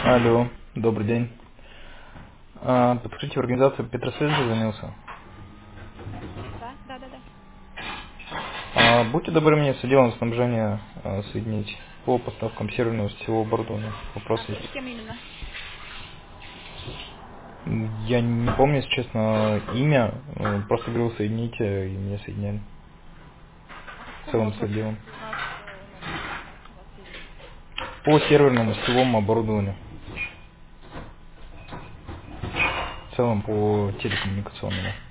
Алло, добрый день. Подскажите, в организацию Петросвязь дозвонился. Да, да, да, да. Будьте добры мне с отделом снабжения соединить по поставкам серверного сетевого оборудования. Вопрос А есть. с кем именно? Я не помню, если честно, имя. Просто говорил, соедините, и меня соединяли. А по В какому целом с вопросу отделом. у нас вас соединить? По серверному сетевому оборудованию. В целом по телекоммуникационному.